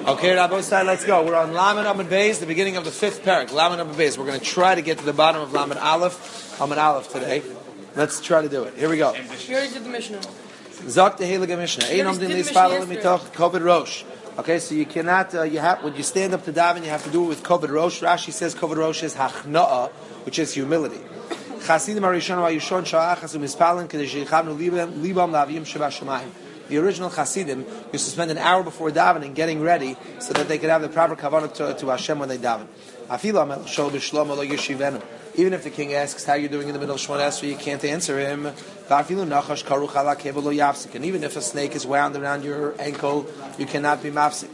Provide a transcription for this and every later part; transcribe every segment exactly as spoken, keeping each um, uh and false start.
Okay, Rabbosai, let's go. We're on Lamed Amud Beis, the beginning of the fifth parak. Lamed Amud Beis. We're going to try to get to the bottom of Lamed Aleph, Amud Aleph today. Let's try to do it. Here we go. We already did the Mishnah. Zok the Heilige Mishnah. Ein omdim lispalel mitoch koved rosh. Okay, so you cannot. Uh, you have when you stand up to daven, you have to do it with koved rosh. Rashi says koved rosh is hachna'a, which is humility. Chasidim Arishonim Ayushon Sha'achas u'mispalen kedei sheyichavnu libam libam lavim sheba shemayim. The original Chasidim used to spend an hour before davening getting ready so that they could have the proper kavanah to, to Hashem when they daven. Even if the king asks how you're doing in the middle of Shemona Esrei, you can't answer him. And even if a snake is wound around your ankle, you cannot be mafsik.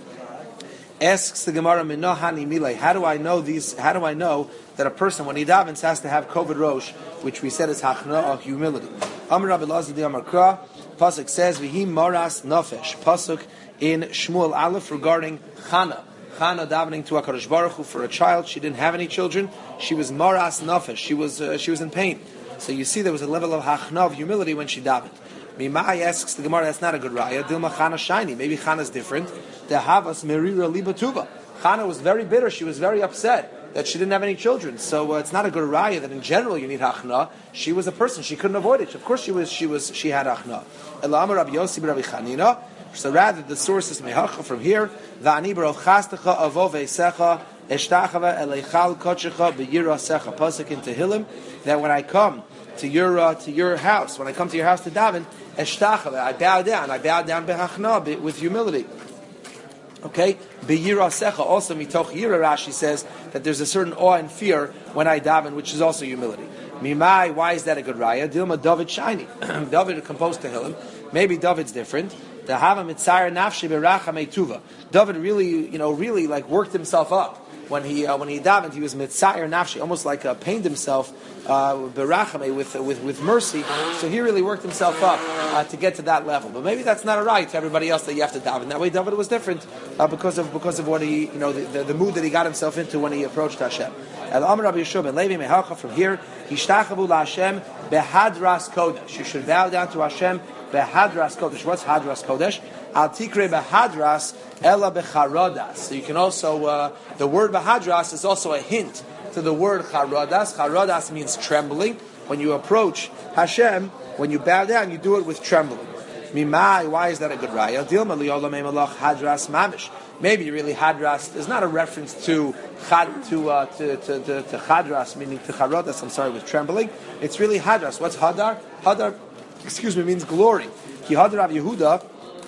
Asks the Gemara, how do I know these? How do I know that a person when he davens has to have koved rosh, which we said is hachna, humility? Amar Rabbi Elazar di Amar Kra. Pasuk says, "V'hi moras nafesh." Pasuk in Shmuel Aleph regarding Chana. Chana davening to HaKadosh Baruch Hu for a child. She didn't have any children. She was moras nafesh. She was uh, she was in pain. So you see, there was a level of hachna, of humility when she davened. Mimai asks the Gemara, that's not a good raya. Dilma Chana shiny. Maybe Chana is different. The havas merira libatuva. Chana was very bitter. She was very upset that she didn't have any children. So uh, it's not a good raya that in general you need hachna. She was a person. She couldn't avoid it. Of course she was. She was. She had hachna. Elamar Rabbi Yossi Rabbi Chanina. So rather the source is mehacha from here. Va'ani barov chastecha avov eisecha eshtachava eleichal kochecha b'yira secha. Pasuk in Tehillim that when I come to your uh, to your house, when I come to your house to daven, eshtachava, I bow down. I bow down behachna, with humility. Okay, b'yira secha. Also mitoch yira, Rashi says that there's a certain awe and fear when I daven, which is also humility. Mimai, why is that a good raya? Dilma David shiny. David composed Tehillim. Maybe David's different. The Hava Mitzayir Nafshi Beracham Etuva. David really, you know, really like worked himself up when he uh, when he davened. He was Mitzayir Nafshi, almost like uh, pained himself uh, Beracham with, with with mercy. So he really worked himself up uh, to get to that level. But maybe that's not a right to everybody else that you have to daven. That way, David was different uh, because of because of what he, you know, the, the, the mood that he got himself into when he approached Hashem. El Amar Rabbi Yeshua ben Levi Mehacha from here. Hishtachavu LaHashem behadras kodesh. You should bow down to Hashem. Behadras Kodesh. What's Hadras Kodesh? Al Tikre Behadras Ela Becharodas. So you can also, uh, the word Behadras is also a hint to the word Charodas. Charodas means trembling. When you approach Hashem, when you bow down, you do it with trembling. Mimai, why is that a good raya? Dilma Liyola Meimalach Hadras Mamish. Maybe really Hadras is not a reference to chad, to, uh, to, to, to, to Hadras, meaning to Charodas, I'm sorry, with trembling. It's really Hadras. What's Hadar? Hadar, excuse me, means glory. Ki Hadar Rav Yehuda,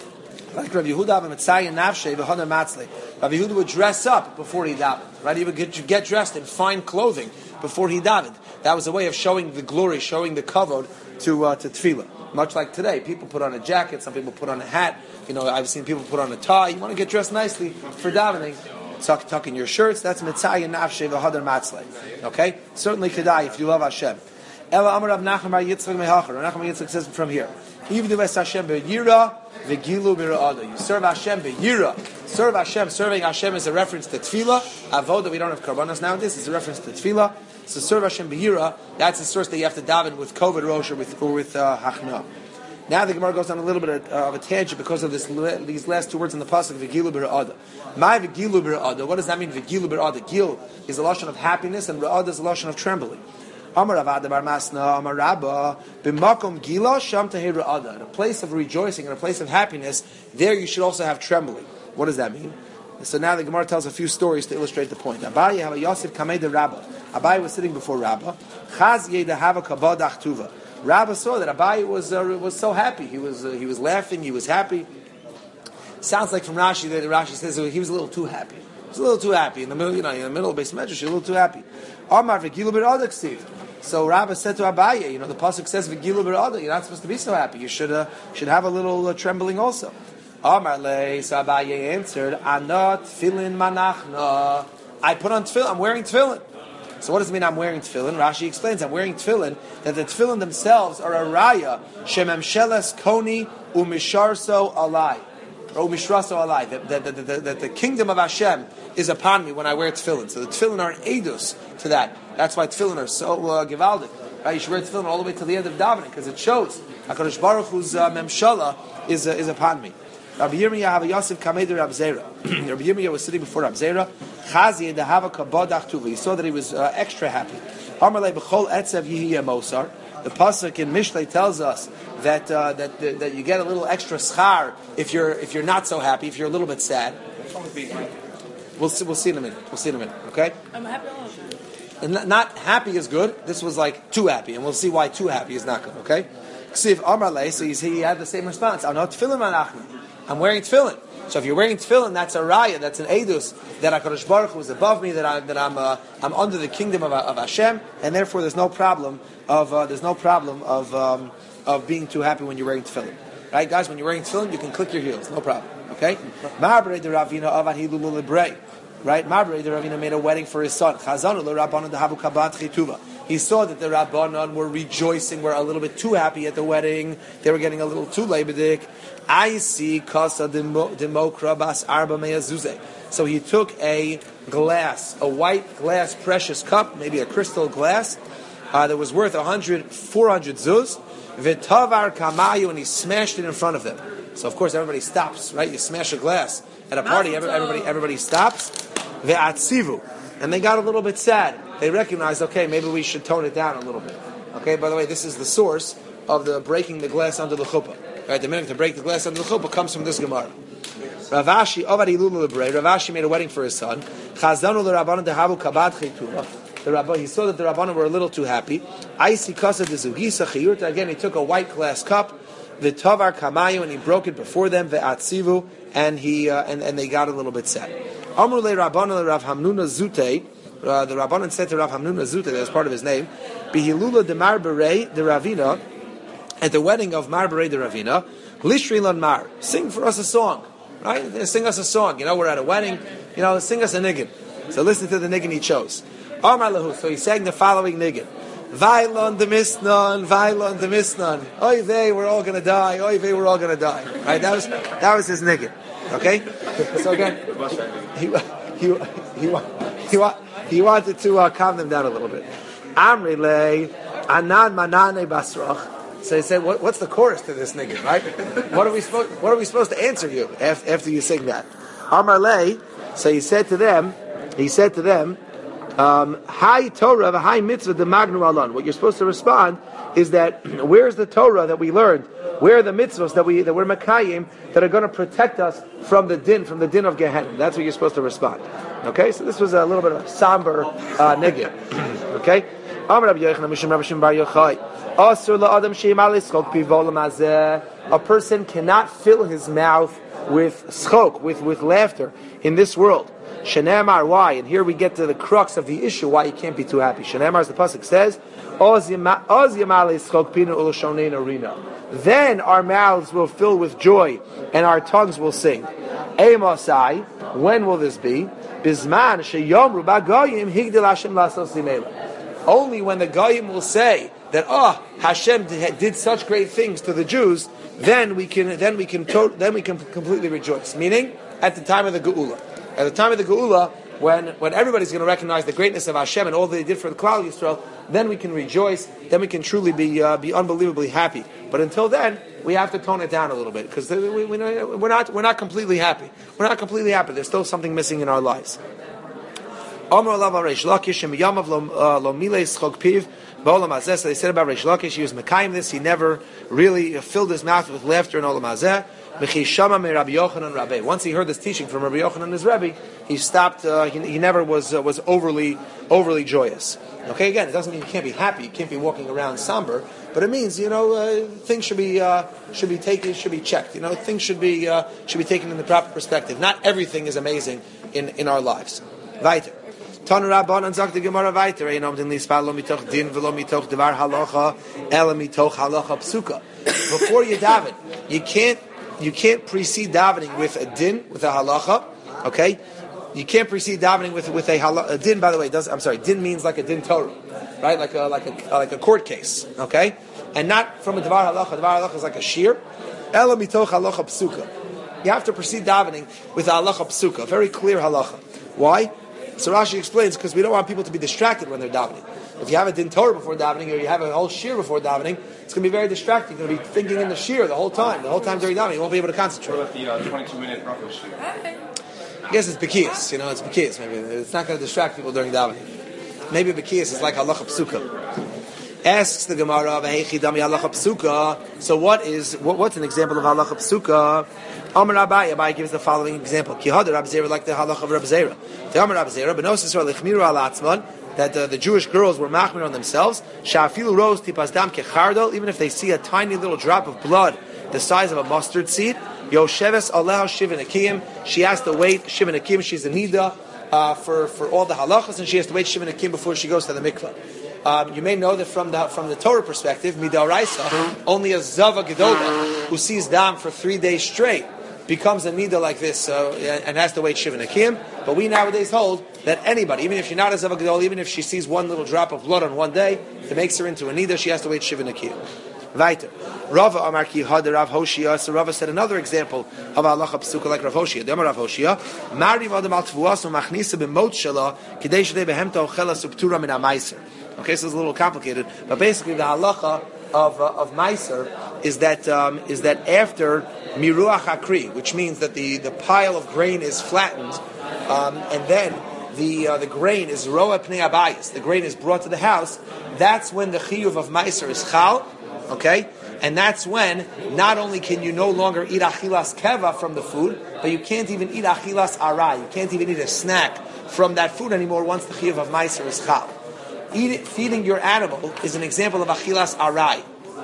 like Rav Yehuda, V'metzayin Nafshei, V'hadar Matzlei. Rav Yehuda would dress up before he davened, right? He would get, get dressed in fine clothing before he davened. That was a way of showing the glory, showing the kavod to uh, to tefillah. Much like today, people put on a jacket, some people put on a hat. You know, I've seen people put on a tie. You want to get dressed nicely for davening. Tuck, tuck in your shirts. That's Metzayin Nafshei V'hadar Matzlei. Okay, certainly kedai if you love Hashem. Ela Amar Rav Nachman bar Yitzchak Mehacher. Rav Nachman Yitzchak says from here. Even es Hashem be'yira v'gilu b'ra'ada. You serve Hashem be'yira. Serve Hashem. Serving Hashem is a reference to tefillah. Avodah, we don't have karbanos nowadays. It's a reference to tefillah. So serve Hashem be'yira. That's the source that you have to daven with koved rosh or with or with uh, hachna. Now the Gemara goes on a little bit of, uh, of a tangent because of this these last two words in the pasuk v'gilu b'ra'ada. My v'gilu b'ra'ada. What does that mean? V'gilu b'ra'ada. Gil is a lashon of happiness, and ra'ada is a lashon of trembling. Amar Avada bar Masna, Amar Rabba, b'makom gila sham tehei ra'ada. In a place of rejoicing, in a place of happiness, there you should also have trembling. What does that mean? So now the Gemara tells a few stories to illustrate the point. Abaye have a Yosef kamei de Rabba. Abaye was sitting before Rabba. Chaz yeh dehava kabod achtuva. Rabba saw that Abaye was uh, was so happy. He was uh, he was laughing. He was happy. Sounds like from Rashi that Rashi says he was a little too happy. He was a little too happy in the middle. You know, in the middle of Beis Medrash, a little too happy. Amar v'gilu b'ra'ada ksiv. So Rabba said to Abaye, you know, the pasuk says v'gilu b'ra'ada. You're not supposed to be so happy. You should uh, should have a little uh, trembling also. Amar le. So Abaye answered, Anat tefillin manachna. I put on tefillin. I'm wearing tefillin. So what does it mean I'm wearing tefillin? Rashi explains I'm wearing tefillin, that the tefillin themselves are a raya, shememsheles koni umisharso alai. Or umishraso alai. That the, the, the, the, the kingdom of Hashem is upon me when I wear tefillin. So the tefillin are an edus to that. That's why tefillin are so uh, givaldic. Right? You should wear tefillin all the way to the end of davening, because it shows HaKadosh Baruch Hu's uh, memshala is, uh, is upon me. Rabbi Yirmiyah have a Yosef Kamei Rabbi Zera. Rabbi Yirmiyah was sitting before Rabbi Zera. Chazi the Hava Kabodach Tuva. He saw that he was uh, extra happy. Amarle B'chol Etzev Yihiyeh Mosar. The pasuk in Mishlei tells us that uh, that that you get a little extra schar if you're if you're not so happy, if you're a little bit sad. We'll see. We'll see in a minute. We'll see in a minute. Okay. I'm happy. And not, not happy is good. This was like too happy, and we'll see why too happy is not good. Okay. See if Amarle, so he had the same response. I'm not tefillin manachnu. I'm wearing tefillin. So if you're wearing tefillin, that's a raya, that's an edus that HaKadosh Baruch Hu is above me, that I that I'm uh, I'm under the kingdom of, of Hashem, and therefore there's no problem of uh, there's no problem of um, of being too happy when you're wearing tefillin. Right, guys? When you're wearing tefillin, you can click your heels, no problem. Okay? Ma'abrei de Ravina avan hilulu lebrei. Right? Ma'abrei de Ravina made a wedding for his son. Chazanu le Rabbanon de havu kabat chituva. He saw that the Rabbanon were rejoicing, were a little bit too happy at the wedding. They were getting a little too lebedik. I see kasa demokra bas arba meyazuze. So he took a glass, a white glass precious cup, maybe a crystal glass, uh, that was worth one hundred, four hundred zuz, v'tavar kamayu, and he smashed it in front of them. So of course everybody stops, right? You smash a glass at a party, everybody everybody stops. Ve'atzivu, and they got a little bit sad. They recognized, okay, maybe we should tone it down a little bit. Okay, by the way, this is the source of the breaking the glass under the chuppah. Right, the minute to break the glass under the chuppah comes from this Gemara. Ravashi Ovari Lulu Lebrei. Ravashi made a wedding for his son. Chazanu leRabbanan dehavu kabad chituva. The Rabban, he saw that the Rabbanan were a little too happy. Aisi kasa dezugisa chiyurta. Again, he took a white glass cup, the tavar kamayu, and he broke it before them. Ve'atzivu, and he uh, and and they got a little bit sad. Amru le Rabbanan Rav Hamnuna Zute. Uh, the Rabbanan said to Rav Hamnuna Zute, that was part of his name, Bihilula demar berei de Ravina. At the wedding of Mar Berei de Ravina, Lishrilan Mar, sing for us a song, right? Sing us a song. You know, we're at a wedding. You know, sing us a niggin. So listen to the niggin he chose. Amar lahu. So he sang the following niggin: Vailon de Misnon, Vailon de Misnon. Oy vey, we're all gonna die. Oy vey, we're all gonna die. Right? That was that was his niggin. Okay. So again, he he he he, he, he wanted to uh, calm them down a little bit. Amri le anan manane basrach. So he said, what, what's the chorus to this nigga, right? What are we supposed What are we supposed to answer you after, after you sing that? Amar lei. So he said to them, he said to them, um, Hi Torah, Hi mitzvah, the magnu alon. What you're supposed to respond is that where's the Torah that we learned? Where are the mitzvahs that we that we're makayim that are going to protect us from the din, from the din of Gehenna? That's what you're supposed to respond. Okay, so this was a little bit of a somber uh, nigga. Okay. Amar Rabbi Yochanan Mishum Rabbi Shimon Bar Yochai. A person cannot fill his mouth with schok, with, with laughter in this world. Shenamar, why? And here we get to the crux of the issue why you can't be too happy. Shenamar, as the pasuk says, then our mouths will fill with joy and our tongues will sing. Eimosai, when will this be? Bizman sheyomru ba'goyim higdil Hashem lasos imela. Only when the goyim will say that oh Hashem did such great things to the Jews, then we can then we can to, then we can completely rejoice. Meaning at the time of the Geula, at the time of the Geula, when when everybody's going to recognize the greatness of Hashem and all that He did for the Klal Yisrael, then we can rejoice. Then we can truly be uh, be unbelievably happy. But until then, we have to tone it down a little bit because we, we, we're not we're not completely happy. We're not completely happy. There's still something missing in our lives. Amar Alav Reish Lakish and Yamav Lo Miles Chok Piv. So they said about Reish Lakish, he was mekayim this, he never really filled his mouth with laughter and Olam Hazeh. Once he heard this teaching from Rabbi Yochanan and his Rebbe, he stopped, uh, he, he never was uh, was overly overly joyous. Okay, again, it doesn't mean you can't be happy, you can't be walking around somber, but it means, you know, uh, things should be uh, should be taken, should be checked, you know, things should be uh, should be taken in the proper perspective. Not everything is amazing in, in our lives. Weiter. Tanu Rabbanan sagt die Gemara weiter. Ein Omdin Lisfal lo mitoch din v'lo mitoch devar halacha ela mitoch halacha psuka. Before you daven, you can't you can't precede davening with a din, with a halacha. Okay, you can't precede davening with with a halacha. A din, by the way, does I'm sorry, din means like a din Torah, right? Like a like a like a court case. Okay, and not from a devar halacha. Devar halacha is like a shir. Ela mitoch halacha psuka. You have to precede davening with a halacha psuka, very clear halacha. Why? So Rashi explains, because we don't want people to be distracted when they're davening. If you have a din Torah before davening, or you have a whole shir before davening, it's going to be very distracting. You're going to be thinking in the shir the whole time. The whole time during davening, you won't be able to concentrate. What about the uh, twenty-two minute Rachel shir? I guess it's Bekiyas, you know, it's Bekiyas. Maybe it's not going to distract people during davening. Maybe Bekiyas is like halacha psuka. Asks the Gemara, "V'heichi dami halacha psuka." So what is what, what's an example of halacha psuka? Amar Abaye, Abaye gives the following example: Ki hadar Rab Zera, like the halacha of Rab Zera. The Amar Rab Zera, benos Yisrael lichmiru al atzman, that uh, the Jewish girls were machmir on themselves. Sha'afilu rose tipas dam kechardal, even if they see a tiny little drop of blood the size of a mustard seed. Yosheves allow shivin akiyim. She has to wait shivin akiyim. She's a nida uh, for for all the halachas, and she has to wait shivin akiyim before she goes to the mikvah. Um, you may know that from the from the Torah perspective, midoraisa, only a zava gedola who sees dam for three days straight becomes a nida like this uh, and has to wait shivin akiyim. But we nowadays hold that anybody, even if you're not a zava gedola, even if she sees one little drop of blood on one day, it makes her into a nida. She has to wait shivin akiyim. Weiter. Rava Amar Ki Hadar Rav Hoshia. So Rava said another example of halacha psuka like Rav Hoshia. Demar Rav Hoshia. Mari vadam al tvuas umachnisa b'mot shela kidei shdei behemta ochela subtura min ha'maiser. Okay, so it's a little complicated, but basically the halacha of uh, of maiser is that um, is that after miruach hakri, which means that the, the pile of grain is flattened, um, and then the uh, the grain is roa pnei abayis, the grain is brought to the house. That's when the chiyuv of maiser is chal. Okay, and that's when not only can you no longer eat achilas keva from the food, but you can't even eat achilas arai. You can't even eat a snack from that food anymore once the chiyuv of maiser is chal. Eat it, feeding your animal is an example of achilas arai.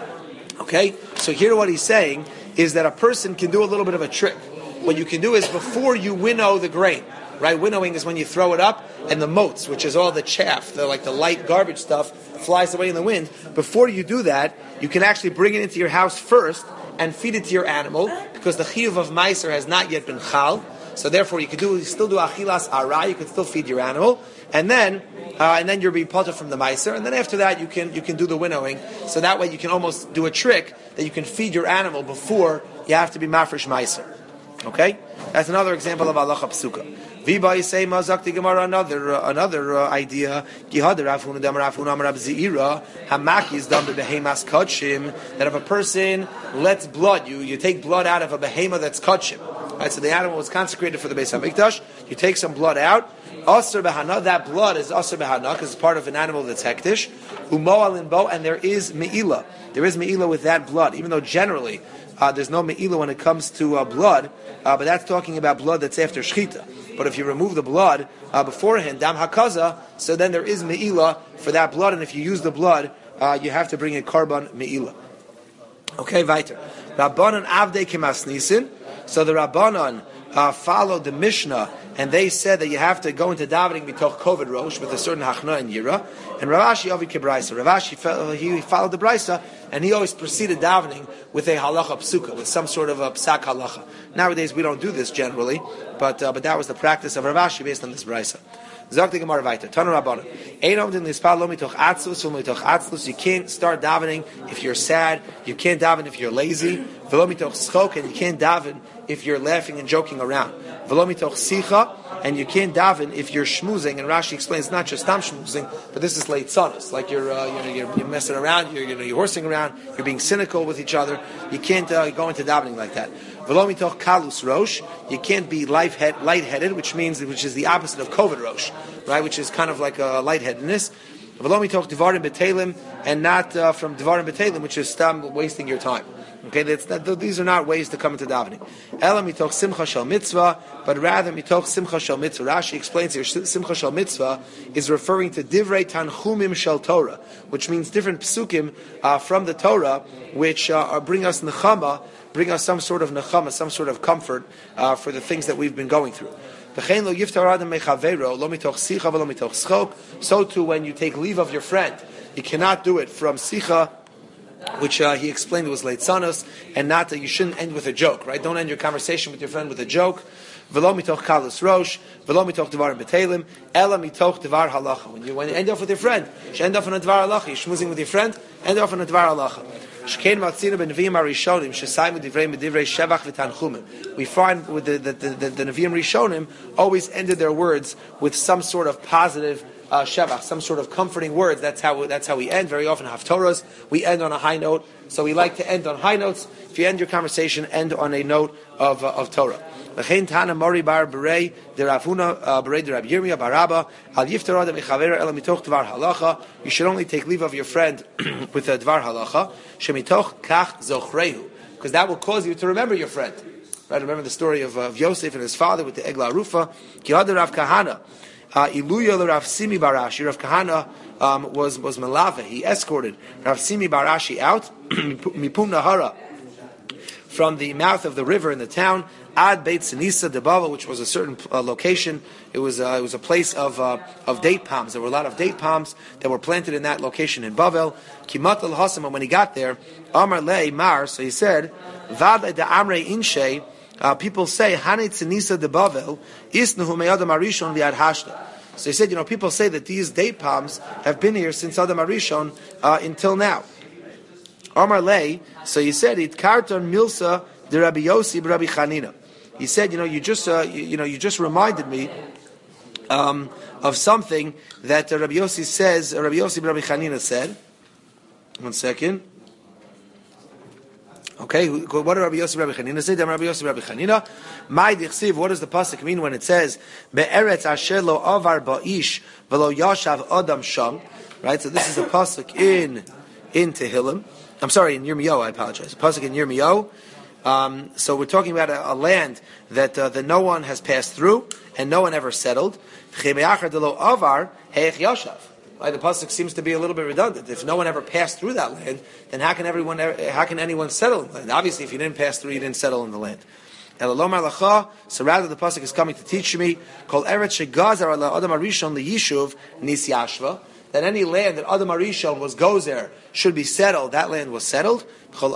Okay, so here what he's saying is that a person can do a little bit of a trick. What you can do is before you winnow the grain, right? Winnowing is when you throw it up and the motes, which is all the chaff, the like the light garbage stuff, flies away in the wind. Before you do that, you can actually bring it into your house first and feed it to your animal, because the chiyuv of meiser has not yet been chal. So therefore, you could do you still do achilas arai. You can still feed your animal, and then uh, and then you're being potter from the meiser. And then after that, you can you can do the winnowing. So that way, you can almost do a trick that you can feed your animal before you have to be mafresh meiser. Okay, that's another example of halacha psuka. Viba say mazak the Gemara another uh, another uh, idea. Gihad Rafun Dam Rafun Amar Abzira Hamaki is done by behemas kachim, that if a person lets blood, you you take blood out of a behema that's kachim. Right, so the animal was consecrated for the Beis Hamikdash. You take some blood out. Aser behana, that blood is aser behana because it's part of an animal that's hektish. Umoal in bo, and there is meila. There is meila with that blood, even though generally uh, there's no meila when it comes to uh, blood. Uh, but that's talking about blood that's after shchita. But if you remove the blood uh, beforehand, dam hakaza, so then there is meila for that blood, and if you use the blood, uh, you have to bring a karban meila. Okay, weiter. Rabbanan avdei kemas nisin. So the Rabbanan uh, followed the Mishnah, and they said that you have to go into davening mitoch kovid rosh with a certain hachna and yira. And Ravashi avi kebraisa. Ravashi he followed the brisa, and he always preceded davening with a halacha psuka, with some sort of a psak halacha. Nowadays we don't do this generally, but uh, but that was the practice of Ravashi based on this brisa. Zok the Gemara weiter. Tanu Rabbanan. Einom din lispal lo mitoch atzlus lo mitoch atzlus. You can't start davening if you're sad. You can't daven if you're lazy. V'lo mitoch schok, and you can't daven if you're laughing and joking around. V'lo mitoch sicha, and you can't daven if you're schmoozing. And Rashi explains not just tam schmoozing, but this is late tzanos, like you're, uh, you're you're you're messing around, you're you know, you're horsing around, you're being cynical with each other. You can't uh, go into davening like that. V'lo mitoch kalus rosh, you can't be lightheaded, which means which is the opposite of kovid rosh, right? Which is kind of like a lightheadedness. V'lo mitoch devarim betelim, and not uh, from devarim betelim, which is stam wasting your time. Okay, that's that, these are not ways to come into davening. Ela mitoch simcha shel mitzvah, but rather mitoch simcha shel mitzvah. Rashi explains here, simcha shel mitzvah is referring to divrei tanchumim shel Torah, which means different psukim uh, from the Torah, which uh, are, bring us nechama, bring us some sort of nechama, some sort of comfort uh, for the things that we've been going through. So too, when you take leave of your friend, you cannot do it from sicha, which uh, he explained was late sanos, and not that you shouldn't end with a joke, right? Don't end your conversation with your friend with a joke. V'lo mitoch kalus rosh, v'lo mitoch devarim betelim, ela mitoch devar halacha. When you when you end off with your friend, you should end off on a devar halacha. You're schmoozing with your friend, end off on a devar halacha. Shkein matzina ben neviim harishonim shesayim divrei medivrei shevach v'tanchumim. We find with the the the, the, the neviim rishonim always ended their words with some sort of positive uh, shevach, some sort of comforting words. That's how that's how we end. Very often, haftorahs, we end on a high note. So we like to end on high notes. If you end your conversation, end on a note of uh, of Torah. You should only take leave of your friend with a dvar halacha, because that will cause you to remember your friend. Right? Remember the story of, uh, of Yosef and his father with the Egla Arufa. Rav Kahana, Iluya Rav Simi Barashi. Rav Kahana um, was was Malave. He escorted Rav Simi Barashi out Mipum Nahara, from the mouth of the river in the town, Ad Beit Sinisa de Bavel, which was a certain uh, location. It was uh, it was a place of uh, of date palms. There were a lot of date palms that were planted in that location in Bavel. Kimat al Hasam, when he got there, Amar Le Mar, so he said, Vad de Amre Inshe. Uh, people say Hanei Sinisa de Bavel Isnuhu Me'adam Arishon V'Ad Hashta. So he said, you know, people say that these date palms have been here since Adam Arishon uh, until now. Amar Lei, so he said, it karton milsa de Rabbi Yossi Rabbi Chanina. He said, you know, you just, uh, you, you know, you just reminded me um, of something that uh, Rabbi Yossi says. Uh, Rabbi Yossi Rabbi Chanina said. One second. Okay, what did Rabbi Yossi Rabbi Chanina say? Rabbi Yossi Rabbi Chanina, my dichsiv. What does the pasuk mean when it says be'eretz asher lo avar ba'ish v'lo yashav adam sham? Right. So this is a pasuk in in Tehillim. I'm sorry, in Yirmiyahu, I apologize. A pasuk in Yirmiyahu. Um, so we're talking about a, a land that uh, that no one has passed through and no one ever settled. Right, the pasuk seems to be a little bit redundant. If no one ever passed through that land, then how can everyone? How can anyone settle in the land? Obviously, if you didn't pass through, you didn't settle in the land. So rather, the pasuk is coming to teach me called Eretz Shegazar ala Adam Arishon liyishuv nis yashva. That any land that Adam Arishon was gozer should be settled. That land was settled. And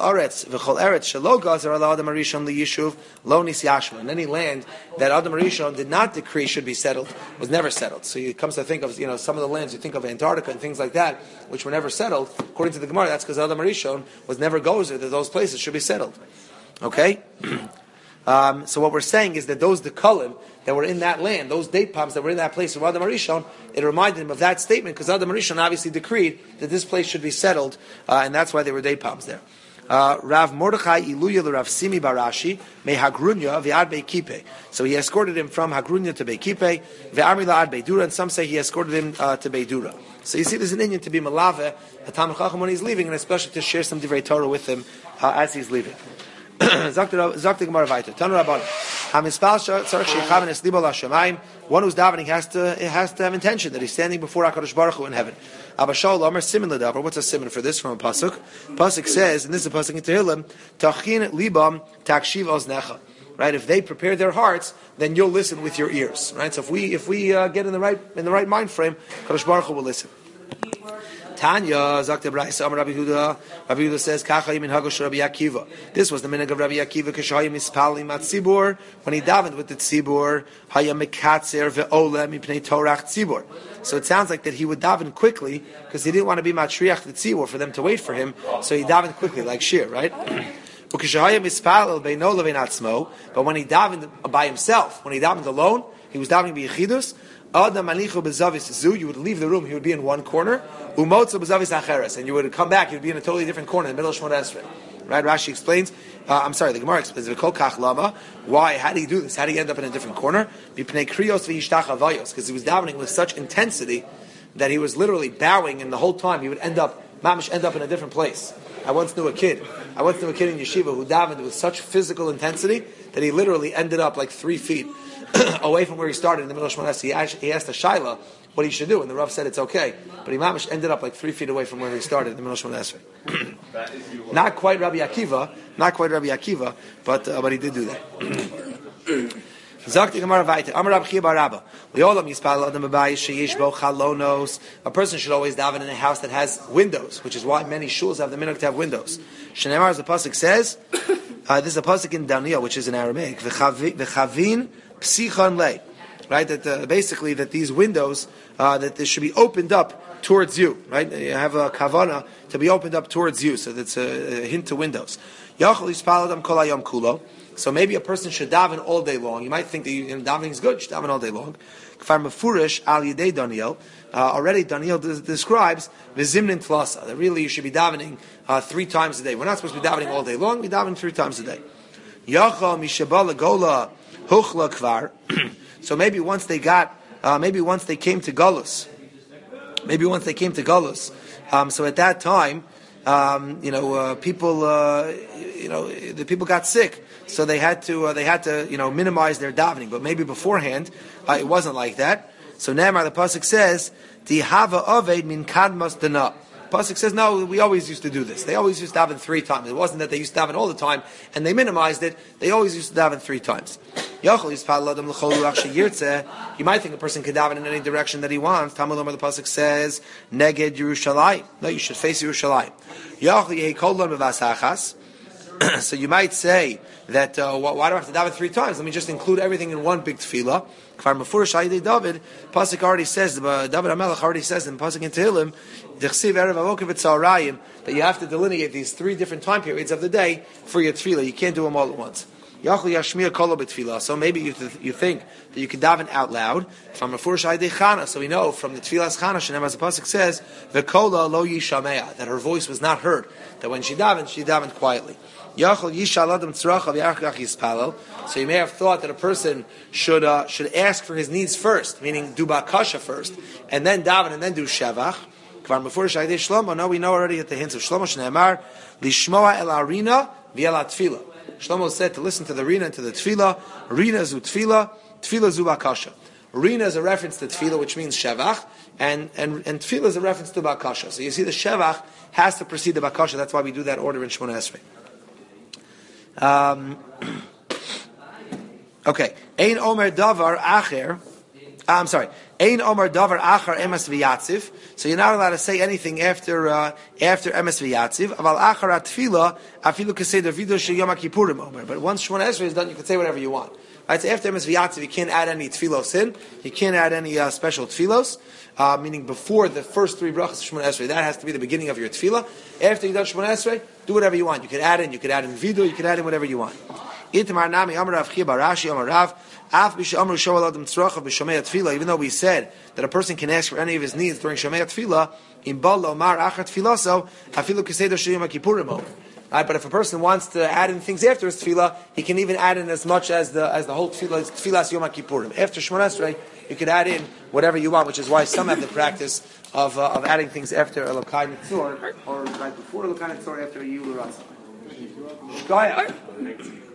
any land that Adam Arishon did not decree should be settled was never settled. So it comes to think of, you know, some of the lands, you think of Antarctica and things like that, which were never settled. According to the Gemara, that's because Adam Arishon was never gozer, that those places should be settled. Okay? Um, so what we're saying is that those dekalim that were in that land, those date palms that were in that place of Adam Arishon, it reminded him of that statement because Adam Arishon obviously decreed that this place should be settled, uh, and that's why there were date palms there. Uh, Rav Mordechai Iluya Rav Simi Barashi me Hagrunya ve'ad Beikipe. So he escorted him from Hagrunya to Beikipe ve'amri la'ad Beidura, and some say he escorted him uh, to Beidura. So you see, there's an Indian to be malave a Talmid Chacham when he's leaving, and especially to share some divrei Torah with him uh, as he's leaving. Zok the Gemara weiter. Tanu Rabban. Hamispal tzarich shechaven es libo lashamayim. One who's davening has to has to have intention that he's standing before HaKadosh Baruch Hu in heaven. Abba Shaul Omer simin l'davar. What's a simin for this from a pasuk? Pasuk says, and this is a pasuk in Tehillim, Tachin libam takshiv oznecha. Right? If they prepare their hearts, then you'll listen with your ears. Right? So if we if we uh, get in the right in the right mind frame, HaKadosh Baruch Hu will listen. Tanya, Zakta Braisa, Amar Rabbi Yehuda. Rabbi Yehuda says, Kacha Yimin Hagosh Rabbi Akiva. This was the minhag of Rabbi Akiva, Keshayim Ispalim at Tzibur, when he davened with the Tzibur, Hayam Mekatzer ve'oleh mipnei Torach Tzibur. So it sounds like that he would daven quickly, because he didn't want to be matriach the Tzibur, for them to wait for him, so he davened quickly, like Shir, right? But when he davened by himself, when he davened alone, he was davening b'yechidus, you would leave the room, he would be in one corner, and you would come back, you would be in a totally different corner in the middle of Shemona Esrei. Right? Rashi explains, uh, I'm sorry, the Gemara explains, why, how did he do this? How did he end up in a different corner? Because he was davening with such intensity that he was literally bowing, and the whole time he would end up, mamish, end up in a different place. I once knew a kid, I once knew a kid in yeshiva who davened with such physical intensity that he literally ended up like three feet away from where he started in the middle of Shemona Esrei. He asked the Shaila what he should do, and the Rav said it's okay. But he mamish ended up like three feet away from where he started in the middle of Shemona Esrei. Not quite Rabbi Akiva, not quite Rabbi Akiva, but uh, but he did do that. A person should always daven in a house that has windows, which is why many shuls have the minhag to have windows. Shneimar, as the pasuk says, uh, this is a pasuk in Daniel, which is in Aramaic. V'chavin psichon lei. Right, that uh, basically that these windows uh, that they should be opened up towards you. Right, you have a kavana to be opened up towards you, so that's a, a hint to windows. Yachol yispal adam kol hayom kulo. So maybe a person should daven all day long. You might think that you know, davening is good, you should daven all day long. Kfar mefurish al yedei Daniel. Uh, already Daniel d- describes v'zimnin tlasa, that really you should be davening uh, three times a day. We're not supposed to be davening all day long, we daven three times a day. Yacha mishabal gola huchla kvar. So maybe once they got, uh, maybe once they came to Galus, maybe once they came to Galus, um, so at that time, um, you know, uh, people, uh, you know, the people got sick, so they had to, uh, they had to, you know, minimize their davening. But maybe beforehand, uh, it wasn't like that. So Ne'emar, the pasuk says, "Di hava aved min kadmas dana." Pasuk says, no, we always used to do this. They always used to daven three times. It wasn't that they used to daven all the time, and they minimized it. They always used to daven three times. You might think a person could daven in any direction that he wants. Talmud Lomar, the pasuk says, Neged Yerushalayim. No, you should face Yerushalayim. So you might say that, uh, why do I have to daven three times? Let me just include everything in one big tefillah. Kfar mefurish al yedei David, pasuk already says, David HaMelech already says in pasuk in Tehillim, Dechsiv erev avokav v'tzarayim, that you have to delineate these three different time periods of the day for your tefillah. You can't do them all at once. Yachol yashmiya kolo b'tefillah. So maybe you th- you think that you can daven out loud from mefurish al yedei Chana. So we know from the tefillah's Chana, Shenem, as the pasuk says, v'kola lo yishamea, that her voice was not heard. That when she davened, she davened quietly. So you may have thought that a person should uh, should ask for his needs first, meaning do bakasha first, and then daven, and then do shevach. No, we know already at the hints of Shlomo Shneimar, lishmoa el arina v'el tefillah. Shlomo said to listen to the rina and to the tefillah. Rina zu tefillah, tefillah zu bakasha. Rina is a reference to tefillah, which means shevach, and and and tefillah is a reference to bakasha. So you see, the shevach has to precede the bakasha. That's why we do that order in Shemona Esrei. Um, okay. Ein omer davar acher. I'm sorry. Ein omer davar acher emes v'yatziv. So you're not allowed to say anything after uh, after emes v'yatziv. Aval acher atfila afilu keseder vido she yom kippurim omer. But once Shemona Esrei is done, you can say whatever you want. Right? So after emes v'yatziv, you can't add any tfilos in. You can't add any uh, special tfilos. Uh, meaning before the first three brachas of Shemona Esrei, that has to be the beginning of your tefillah. After you've done Shemona Esrei, do whatever you want. You can add in, you can add in vidu, you can add in whatever you want. Itmar nami amar Rav Chia bar Rashi amar Rav af b'she amru shoel adam tzrochav b'shomei tefillah. Even though we said that a person can ask for any of his needs during Shomei tefillah, in bal lo mar achar tefillah afilu keseder sheyom kippurim over. Right, but if a person wants to add in things after his tefillah, he can even add in as much as the as the whole tefillah tefillas Yom Kippurim. After Shemona Esrei, you can add in whatever you want, which is why some have the practice of uh, of adding things after Elokai Nitzor, or right before Elokai Nitzor, after Yul Ratzah.